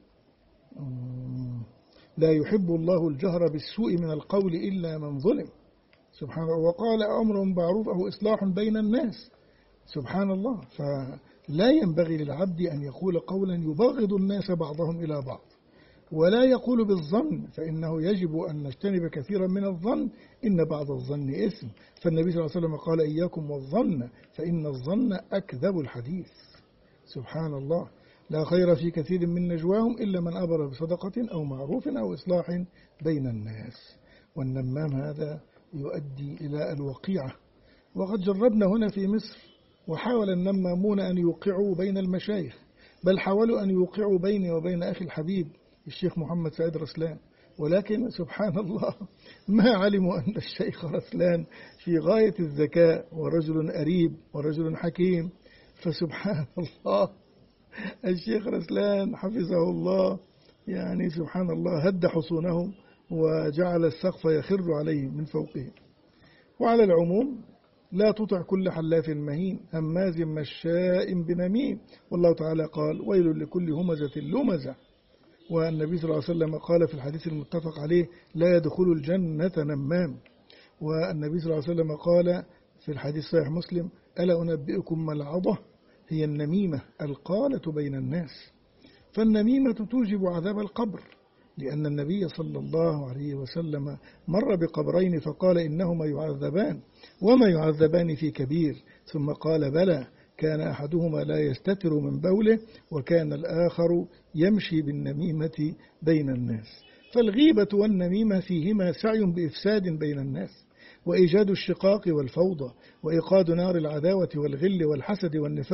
لا يحب الله الجهر بالسوء من القول إلا من ظلم. سبحان الله. وقال: أمر معروف أو إصلاح بين الناس. سبحان الله. فلا ينبغي للعبد أن يقول قولا يبغض الناس بعضهم إلى بعض، ولا يقول بالظن، فإنه يجب أن نجتنب كثيرا من الظن، إن بعض الظن إثم. فالنبي صلى الله عليه وسلم قال: إياكم والظن فإن الظن أكذب الحديث. سبحان الله. لا خير في كثير من نجواهم إلا من أمر بصدقة أو معروف أو إصلاح بين الناس. والنمام هذا يؤدي إلى الوقيعة. وقد جربنا هنا في مصر، وحاول النمامون أن يوقعوا بين المشايخ، بل حاولوا أن يوقعوا بيني وبين أخي الحبيب الشيخ محمد سعيد رسلان، ولكن سبحان الله ما علموا أن الشيخ رسلان في غاية الذكاء ورجل أريب ورجل حكيم. فسبحان الله الشيخ رسلان حفظه الله يعني سبحان الله هد حصونهم وجعل السقف يخر عليهم من فوقهم. وعلى العموم لا تطع كل حلاف مهين هماز مشاء بنميم. والله تعالى قال: ويل لكل همزة لمزة. والنبي صلى الله عليه وسلم قال في الحديث المتفق عليه: لا يدخل الجنة نمام. والنبي صلى الله عليه وسلم قال في الحديث صحيح مسلم: ألا أنبئكم ما العضة؟ هي النميمة القالة بين الناس. فالنميمة توجب عذاب القبر، لأن النبي صلى الله عليه وسلم مر بقبرين فقال: إنهما يعذبان وما يعذبان في كبير، ثم قال: بلى، كان أحدهما لا يستتر من بوله وكان الآخر يمشي بالنميمة بين الناس. فالغيبة والنميمة فيهما سعي بإفساد بين الناس، وإيجاد الشقاق والفوضى، وإيقاد نار العداوة والغل والحسد والنفاق.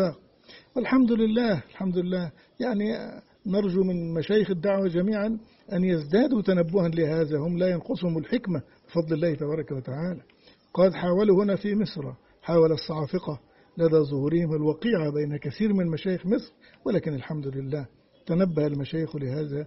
والحمد لله الحمد لله. يعني نرجو من مشايخ الدعوة جميعا أن يزدادوا تنبها لهذا، هم لا ينقصهم الحكمة بفضل الله تبارك وتعالى. قد حاولوا هنا في مصر، حاول الصعافقة لدى ظهورهم الوقيعة بين كثير من مشايخ مصر، ولكن الحمد لله تنبه المشايخ لهذا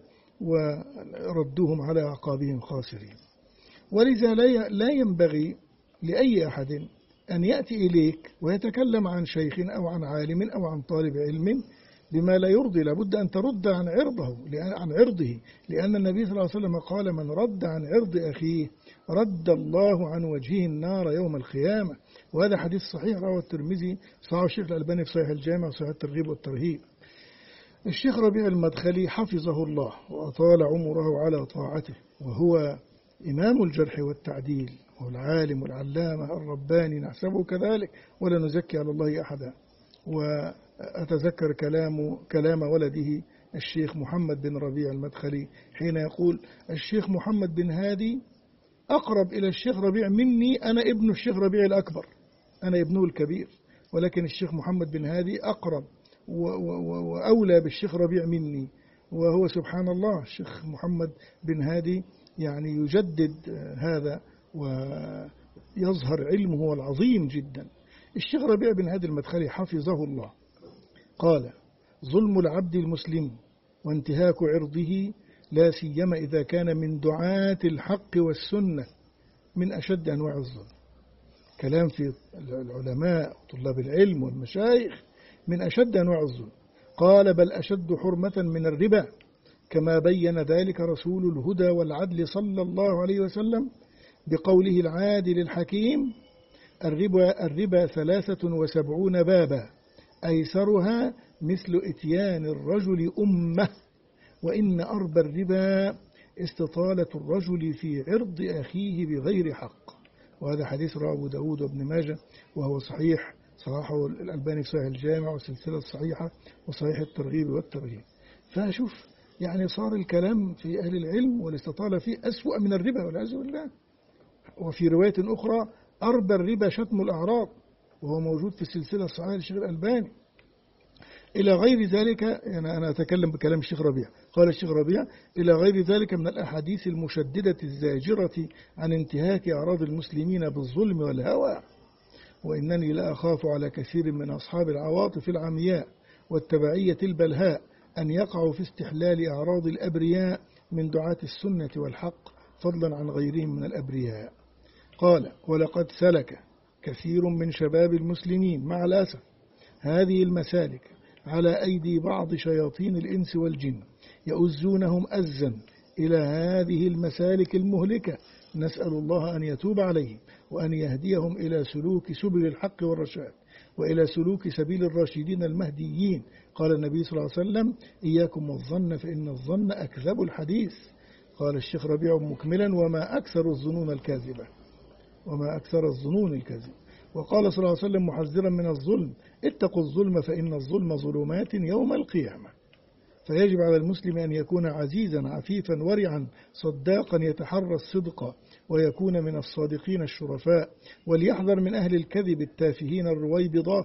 وردوهم على أعقابهم خاسرين. ولذا لا ينبغي لأي أحد أن يأتي إليك ويتكلم عن شيخ أو عن عالم أو عن طالب علم بما لا يرضي. لابد أن ترد عن عرضه، لأن النبي صلى الله عليه وسلم قال: من رد عن عرض أخيه رد الله عن وجهه النار يوم القيامة. وهذا حديث صحيح رواه الترمذي، صححه الشيخ الألباني في صحيح الجامع وصحيح الترغيب والترهيب. الشيخ ربيع المدخلي حفظه الله وأطال عمره على طاعته، وهو إمام الجرح والتعديل، والعالم والعلامة الرباني، نحسبه كذلك ولا نزكي على الله أحدا. وأتذكر كلام ولده الشيخ محمد بن ربيع المدخلي حين يقول: الشيخ محمد بن هادي أقرب إلى الشيخ ربيع مني، أنا ابن الشيخ ربيع الأكبر، أنا ابنه الكبير، ولكن الشيخ محمد بن هادي أقرب وأولى بالشيخ ربيع مني. وهو سبحان الله الشيخ محمد بن هادي يعني يجدد هذا ويظهر علمه العظيم جدا. الشيخ ربيع بن هادي المدخلي حفظه الله قال: ظلم العبد المسلم وانتهاك عرضه، لا سيما إذا كان من دعاة الحق والسنة، من أشد أنواع الظلم. كلام في العلماء وطلاب العلم والمشايخ، من أشد أنواع الظلم. قال: بل أشد حرمة من الربا، كما بين ذلك رسول الهدى والعدل صلى الله عليه وسلم بقوله العادل الحكيم: الربا 73 بابا، أيسرها مثل إتيان الرجل أمه، وإن أربى الربا استطالة الرجل في عرض أخيه بغير حق. وهذا حديث رواه أبو داود وابن ماجه، وهو صحيح، صححه الألباني في صحيح الجامع والسلسلة الصحيحة وصحيح الترغيب والترهيب. فشوف يعني صار الكلام في أهل العلم والاستطالة فيه أسوأ من الربا والعياذ بالله. وفي رواية أخرى: أربى الربا شتم الأعراض، وهو موجود في السلسلة الصحيحة للشيخ الألباني. إلى غير ذلك، أنا أتكلم بكلام الشيخ ربيع. قال الشيخ ربيع: إلى غير ذلك من الأحاديث المشددة الزاجرة عن انتهاك أعراض المسلمين بالظلم والهوى. وإنني لا أخاف على كثير من أصحاب العواطف العمياء والتبعية البلهاء أن يقعوا في استحلال أعراض الأبرياء من دعاة السنة والحق، فضلا عن غيرهم من الأبرياء. قال: ولقد سلك كثير من شباب المسلمين مع الأسف هذه المسالك على أيدي بعض شياطين الإنس والجن، يؤزونهم أزا إلى هذه المسالك المهلكة. نسأل الله أن يتوب عليهم وأن يهديهم إلى سلوك سبل الحق والرشاد، وإلى سلوك سبيل الراشدين المهديين. قال النبي صلى الله عليه وسلم: إياكم والظن فإن الظن أكذب الحديث. قال الشيخ ربيع مكملا: وما أكثر الظنون الكاذبة، وما أكثر الظنون الكاذبة. وقال صلى الله عليه وسلم محذرا من الظلم: اتقوا الظلم فإن الظلم ظلمات يوم القيامة. فيجب على المسلم أن يكون عزيزا عفيفا ورعا صداقا يتحرى الصدق، ويكون من الصادقين الشرفاء، وليحذر من أهل الكذب التافهين الرويبضات.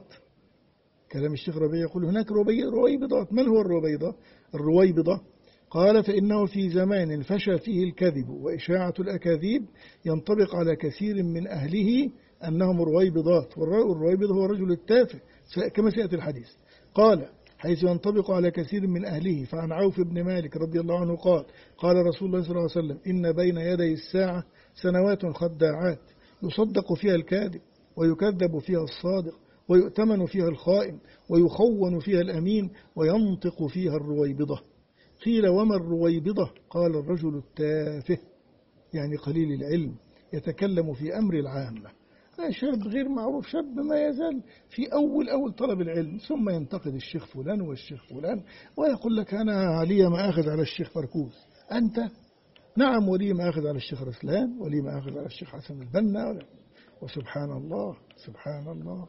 كلام الشيخ ربيع يقول: هناك رويبضات. من هو الرويبضة؟ قال: فإنه في زمان فشى فيه الكذب وإشاعة الأكاذيب ينطبق على كثير من أهله أنهم رويبضات. والرويبض هو الرجل التافه كما سيأتي الحديث. قال: حيث ينطبق على كثير من أهله. فعن عوف بن مالك رضي الله عنه قال: قال رسول الله صلى الله عليه وسلم: إن بين يدي الساعة سنوات خداعات، يصدق فيها الكاذب ويكذب فيها الصادق، ويؤتمن فيها الخائن، ويخون فيها الأمين، وينطق فيها الرويبضة. قيل: وما الرويبضة؟ قال: الرجل التافه، يعني قليل العلم، يتكلم في أمر العامة. شاب غير معروف، شاب ما يزال في أول طلب العلم، ثم ينتقد الشيخ فلان والشيخ فلان، ويقول لك: أنا لي ما أخذ على الشيخ فركوز. أنت؟ نعم، ولي ما أخذ على الشيخ رسلان، ولي ما أخذ على الشيخ حسن البنا. وسبحان الله سبحان الله.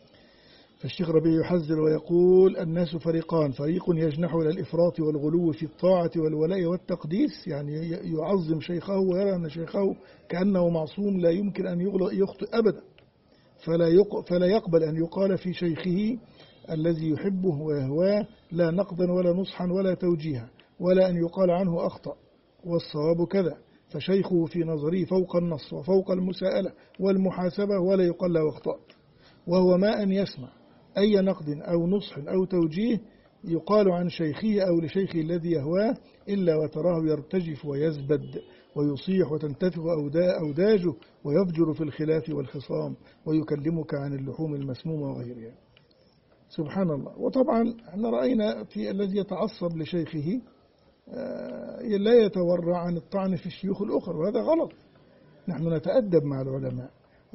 فالشيخ ربيع يحذر ويقول: الناس فريقان: فريق يجنح إلى الإفراط والغلو في الطاعة والولاء والتقديس، يعني يعظم شيخه ويرى أن شيخه كأنه معصوم لا يمكن أن يخطئ أبدا، فلا يقبل أن يقال في شيخه الذي يحبه ويهواه، لا نقدا ولا نصحا ولا توجيها، ولا أن يقال عنه أخطأ والصواب كذا، فشيخه في نظري فوق النص وفوق المساءلة والمحاسبة، ولا يقال له أخطأ. وهو ما أن يسمع أي نقد أو نصح أو توجيه يقال عن شيخه أو لشيخه الذي يهواه، إلا وتراه يرتجف ويزبد ويصيح وتنتفخ أوداجه ويفجر في الخلاف والخصام ويكلمك عن اللحوم المسمومة وغيرها. سبحان الله. وطبعا احنا رأينا في الذي يتعصب لشيخه لا يتورع عن الطعن في الشيوخ الأخرى، وهذا غلط. نحن نتأدب مع العلماء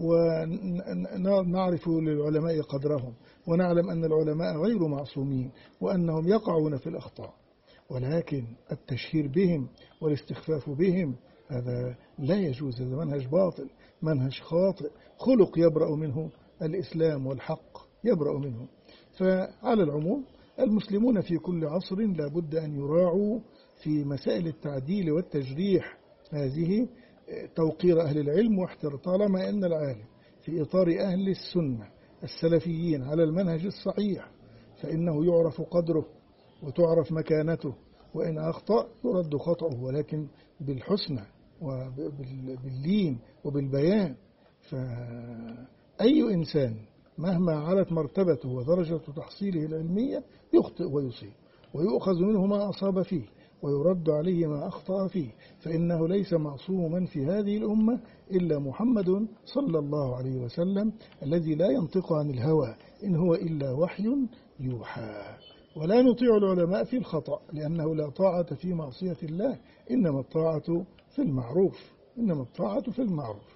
ونعرف للعلماء قدرهم، ونعلم أن العلماء غير معصومين وأنهم يقعون في الأخطاء، ولكن التشهير بهم والاستخفاف بهم هذا لا يجوز. هذا منهج باطل، منهج خاطئ، خلق يبرأ منه الإسلام والحق يبرأ منه. فعلى العموم المسلمون في كل عصر لا بد أن يراعوا في مسائل التعديل والتجريح هذه توقير أهل العلم واحترام، طالما أن العالم في إطار أهل السنة السلفيين على المنهج الصحيح فإنه يعرف قدره وتعرف مكانته، وإن أخطأ يرد خطأه، ولكن بالحسنى وباللين وبالبيان. فأي إنسان مهما علت مرتبته ودرجة تحصيله العلمية يخطئ ويصيب، ويؤخذ منه ما أصاب فيه ويرد عليه ما أخطأ فيه، فإنه ليس معصوما في هذه الأمة إلا محمد صلى الله عليه وسلم الذي لا ينطق عن الهوى إن هو إلا وحي يوحى. ولا نطيع العلماء في الخطأ، لأنه لا طاعة في معصية الله، إنما الطاعة في المعروف، إنما الطاعة في المعروف.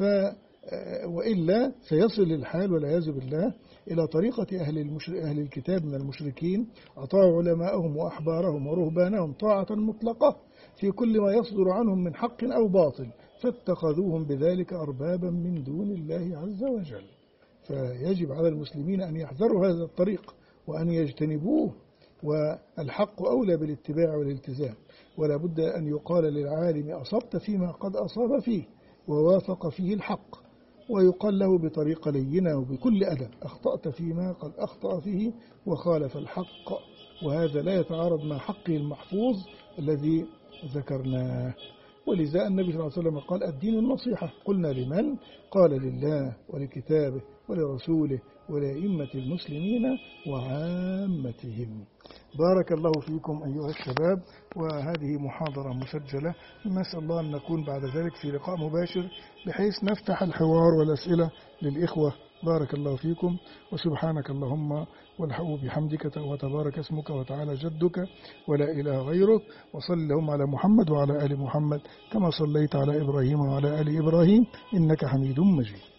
وإلا سيصل الحال والعياذ بالله إلى طريقة أهل الكتاب من المشركين، أطاعوا علماءهم وأحبارهم ورهبانهم طاعة مطلقة في كل ما يصدر عنهم من حق أو باطل، فاتخذوهم بذلك أربابا من دون الله عز وجل. فيجب على المسلمين أن يحذروا هذا الطريق وأن يجتنبوه، والحق أولى بالاتباع والالتزام. ولا بد أن يقال للعالم أصبت فيما قد أصاب فيه ووافق فيه الحق، ويقال له بطريقة لينة وبكل أدب أخطأت فيما قد أخطأ فيه وخالف الحق، وهذا لا يتعارض مع حقه المحفوظ الذي ذكرناه. ولذا النبي صلى الله عليه وسلم قال الدين النصيحة. قلنا لمن؟ قال لله ولكتابه ولرسوله ولأئمة المسلمين وعامتهم. بارك الله فيكم أيها الشباب، وهذه محاضرة مسجلة، نسأل الله أن نكون بعد ذلك في لقاء مباشر بحيث نفتح الحوار والأسئلة للإخوة. بارك الله فيكم، وسبحانك اللهم وبحمدك وتبارك اسمك وتعالى جدك ولا إله غيرك، وصل اللهم على محمد وعلى آل محمد كما صليت على إبراهيم وعلى آل إبراهيم إنك حميد مجيد.